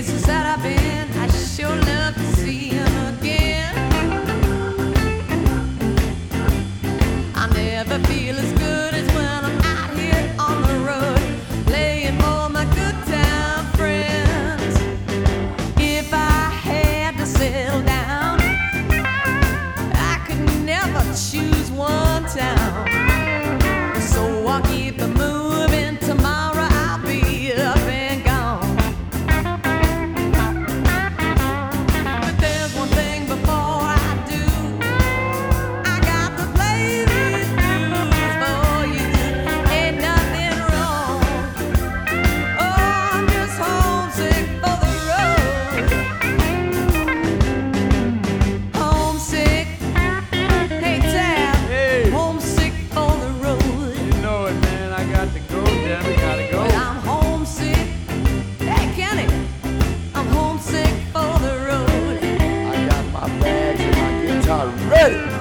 places that I've been, I sure love to see him again. I never feel as good as when I'm out here on the road, playing for my good time friends. If I had to settle down, I could never choose one town. So I'll keep it moving. Tomorrow I'll be up and gone. But there's one thing before I do. I got to play these blues for you. Ain't nothing wrong. Oh, I'm just homesick for the road. Homesick. Hey, Tab. Hey. Homesick for the road. You know it, man. I got to go, damn it, gotta go. Well, I'm homesick. Hey, Kenny, I'm homesick for the road. I got my bags and my guitar ready.